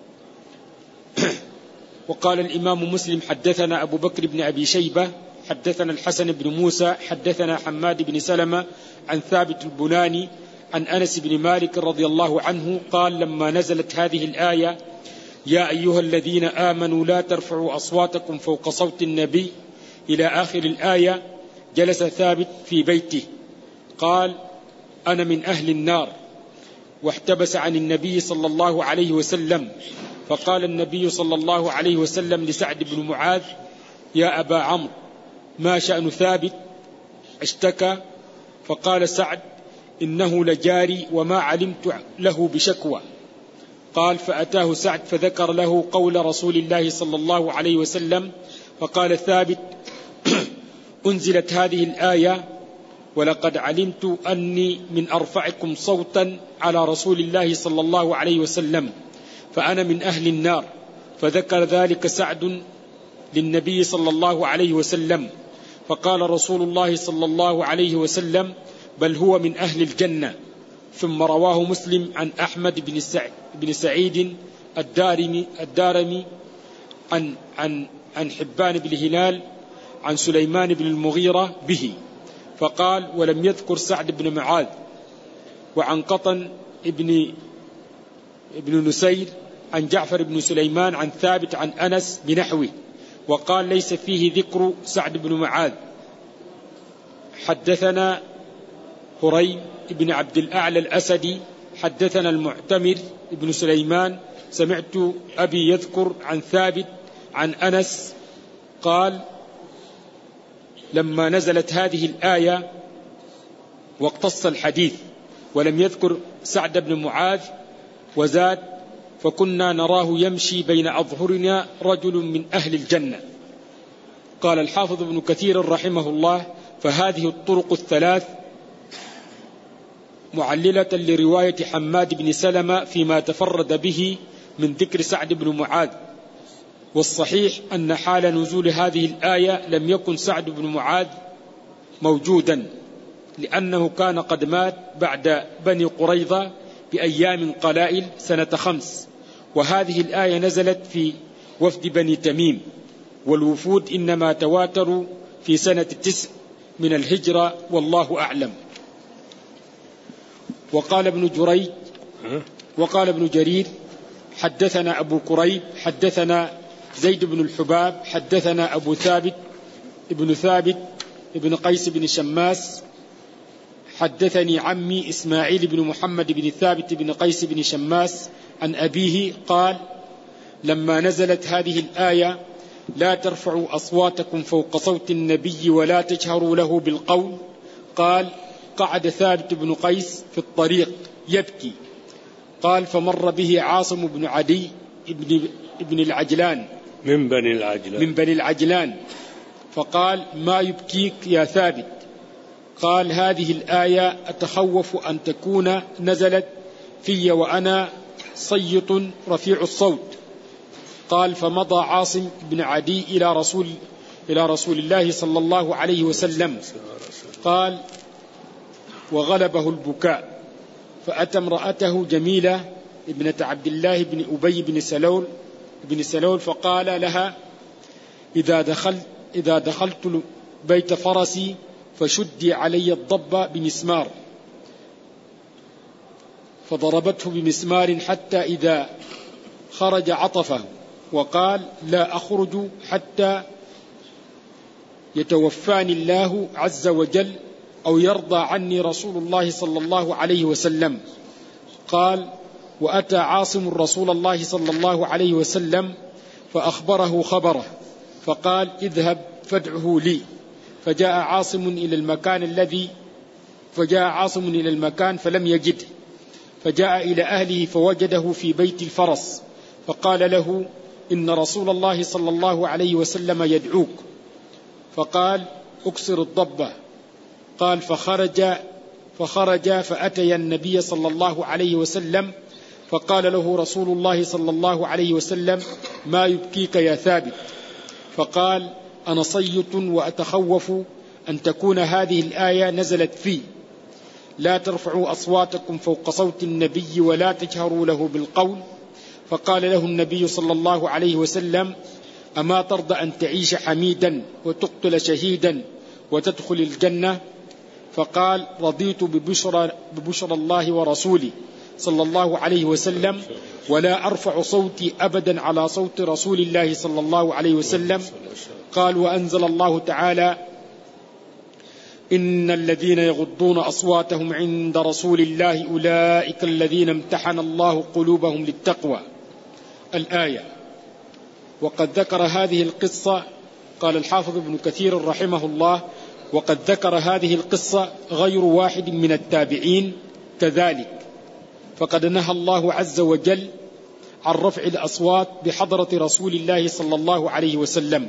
وقال الإمام مسلم: حدثنا أبو بكر بن أبي شيبة حدثنا الحسن بن موسى حدثنا حماد بن سلمة عن ثابت البناني عن أنس بن مالك رضي الله عنه قال لما نزلت هذه الآية يا أيها الذين آمنوا لا ترفعوا أصواتكم فوق صوت النبي إلى آخر الآية جلس ثابت في بيته. قال أنا من أهل النار، واحتبس عن النبي صلى الله عليه وسلم. فقال النبي صلى الله عليه وسلم لسعد بن معاذ يا أبا عمرو ما شأن ثابت اشتكى؟ فقال سعد إنه لجاري وما علمت له بشكوى. قال فأتاه سعد فذكر له قول رسول الله صلى الله عليه وسلم فقال ثابت أنزلت هذه الآية ولقد علمت أني من أرفعكم صوتا على رسول الله صلى الله عليه وسلم فأنا من أهل النار. فذكر ذلك سعد للنبي صلى الله عليه وسلم فقال رسول الله صلى الله عليه وسلم بل هو من أهل الجنة. ثم رواه مسلم عن أحمد بن, سع... بن سعيد الدارمي, الدارمي عن, عن, عن حبان بن هلال عن سليمان بن المغيرة به. فقال ولم يذكر سعد بن معاذ. وعن قطن ابن, ابن نسير عن جعفر بن سليمان عن ثابت عن أنس بنحوه وقال ليس فيه ذكر سعد بن معاذ. حدثنا هريم ابن عبد الأعلى الأسدي حدثنا المعتمر ابن سليمان سمعت أبي يذكر عن ثابت عن أنس قال لما نزلت هذه الآية واقتص الحديث ولم يذكر سعد بن معاذ وزاد فكنا نراه يمشي بين أظهرنا رجل من أهل الجنة. قال الحافظ ابن كثير رحمه الله فهذه الطرق الثلاث معللة لرواية حماد بن سلمة فيما تفرد به من ذكر سعد بن معاذ. والصحيح أن حال نزول هذه الآية لم يكن سعد بن معاذ موجودا لأنه كان قد مات بعد بني قريظة بأيام قلائل سنة خمس، وهذه الآية نزلت في وفد بني تميم، والوفود إنما تواتروا في سنة تسع من الهجرة والله أعلم. وقال ابن جريج وقال ابن جرير حدثنا أبو كريب حدثنا زيد بن الحباب حدثنا أبو ثابت ابن ثابت ابن قيس بن شماس حدثني عمي إسماعيل بن محمد بن ثابت بن قيس بن شماس عن أبيه قال لما نزلت هذه الآية لا ترفعوا أصواتكم فوق صوت النبي ولا تجهروا له بالقول قال قعد ثابت بن قيس في الطريق يبكي. قال فمر به عاصم بن عدي ابن, ابن العجلان من بني العجلان من بني العجلان فقال ما يبكيك يا ثابت؟ قال هذه الآية أتخوف أن تكون نزلت في وأنا صيط رفيع الصوت. قال فمضى عاصم بن عدي إلى رسول إلى رسول الله صلى الله عليه وسلم قال وغلبه البكاء فأتى امرأته جميلة ابنة عبد الله بن أبي بن سلول بن سلول فقال لها إذا دخلت إذا دخلت بيت فرسي فشدي علي الضب بمسمار، فضربته بمسمار حتى إذا خرج عطفه وقال لا أخرج حتى يتوفاني الله عز وجل أو يرضى عني رسول الله صلى الله عليه وسلم. قال وأتى عاصم رسول الله صلى الله عليه وسلم فأخبره خبره فقال اذهب فادعه لي. فجاء عاصم إلى المكان الذي فجاء عاصم إلى المكان فلم يجده، فجاء إلى أهله فوجده في بيت الفرس فقال له إن رسول الله صلى الله عليه وسلم يدعوك. فقال اكسر الضبة. قال فخرج فخرج فأتي النبي صلى الله عليه وسلم فقال له رسول الله صلى الله عليه وسلم ما يبكيك يا ثابت؟ فقال أنا صيت وأتخوف أن تكون هذه الآية نزلت في لا ترفعوا أصواتكم فوق صوت النبي ولا تجهروا له بالقول. فقال له النبي صلى الله عليه وسلم أما ترضى أن تعيش حميدا وتقتل شهيدا وتدخل الجنة؟ فقال رضيت ببشرى, ببشرى الله ورسوله صلى الله عليه وسلم ولا أرفع صوتي أبدا على صوت رسول الله صلى الله عليه وسلم. قال وأنزل الله تعالى إن الذين يغضون أصواتهم عند رسول الله أولئك الذين امتحن الله قلوبهم للتقوى الآية. وقد ذكر هذه القصة قال الحافظ ابن كثير رحمه الله وقد ذكر هذه القصة غير واحد من التابعين كذلك، فقد نهى الله عز وجل عن رفع الأصوات بحضرة رسول الله صلى الله عليه وسلم.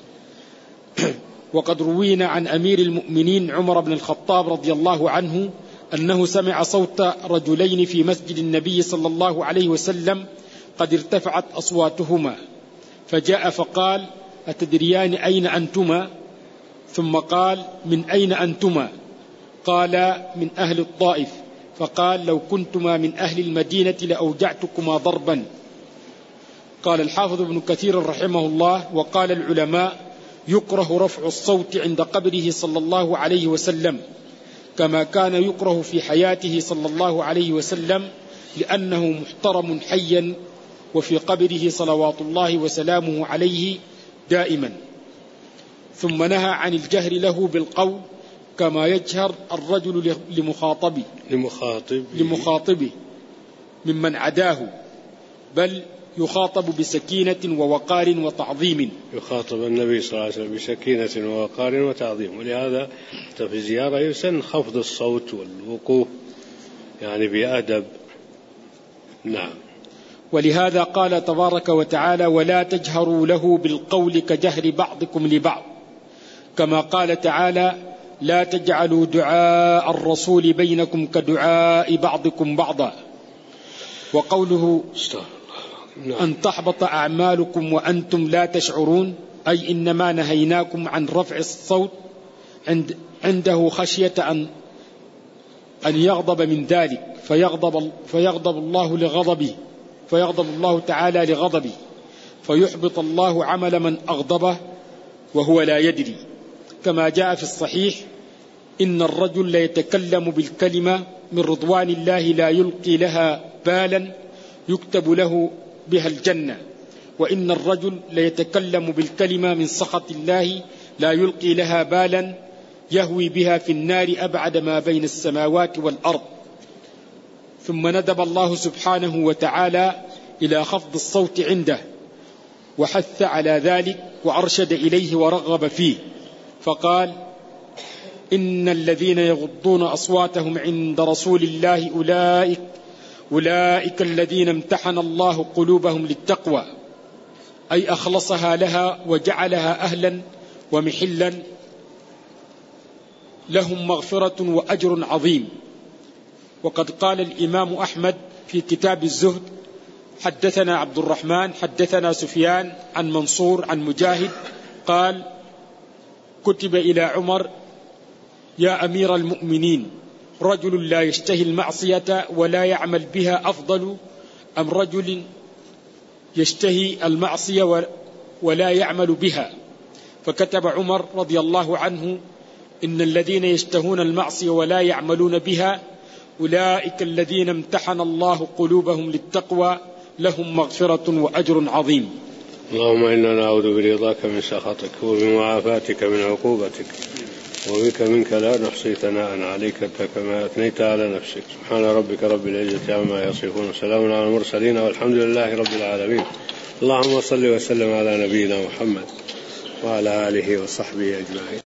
وقد روينا عن أمير المؤمنين عمر بن الخطاب رضي الله عنه أنه سمع صوت رجلين في مسجد النبي صلى الله عليه وسلم قد ارتفعت أصواتهما، فجاء فقال أتدريان أين أنتما؟ ثم قال من أين أنتما؟ قال من أهل الطائف. فقال لو كنتما من أهل المدينة لأوجعتكما ضربا. قال الحافظ ابن كثير رحمه الله وقال العلماء يكره رفع الصوت عند قبره صلى الله عليه وسلم كما كان يكره في حياته صلى الله عليه وسلم لأنه محترم حيا وفي قبره صلوات الله وسلامه عليه دائما. ثم نهى عن الجهر له بالقول كما يجهر الرجل لمخاطبه لمخاطب لمخاطبه ممن عداه، بل يخاطب بسكينة ووقار وتعظيم. يخاطب النبي صلى الله عليه وسلم بسكينة ووقار وتعظيم، ولهذا في الزيارة يسن خفض الصوت والوقوف يعني بأدب. نعم. ولهذا قال تبارك وتعالى ولا تجهروا له بالقول كجهر بعضكم لبعض، كما قال تعالى لا تجعلوا دعاء الرسول بينكم كدعاء بعضكم بعضا. وقوله أن تحبط أعمالكم وأنتم لا تشعرون أي إنما نهيناكم عن رفع الصوت عند عنده خشية أن أن يغضب من ذلك فيغضب, فيغضب الله لغضبه فيغضب الله تعالى لغضبه فيحبط الله عمل من أغضبه وهو لا يدري، كما جاء في الصحيح إن الرجل لا يتكلم بالكلمة من رضوان الله لا يلقي لها بالا يكتب له بها الجنة، وإن الرجل لا يتكلم بالكلمة من سخط الله لا يلقي لها بالا يهوي بها في النار أبعد ما بين السماوات والأرض. ثم ندب الله سبحانه وتعالى إلى خفض الصوت عنده وحث على ذلك وأرشد إليه ورغب فيه، فقال إن الذين يغضون أصواتهم عند رسول الله أولئك أولئك الذين امتحن الله قلوبهم للتقوى، أي أخلصها لها وجعلها أهلا ومحلا لهم مغفرة وأجر عظيم. وقد قال الإمام أحمد في كتاب الزهد حدثنا عبد الرحمن حدثنا سفيان عن منصور عن مجاهد قال كتب إلى عمر يا أمير المؤمنين رجل لا يشتهي المعصية ولا يعمل بها أفضل أم رجل يشتهي المعصية ولا يعمل بها؟ فكتب عمر رضي الله عنه إن الذين يشتهون المعصية ولا يعملون بها أولئك الذين امتحن الله قلوبهم للتقوى لهم مغفرة وأجر عظيم. اللهم إنا نعوذ برضاك من سخطك وبمعافاتك من عقوبتك وبك منك لا نحصي ثناء عليك أنت كما أثنيت على نفسك. سبحان ربك رب العزة عما يصفون وسلام على المرسلين والحمد لله رب العالمين. اللهم صل وسلم على نبينا محمد وعلى آله وصحبه أجمعين.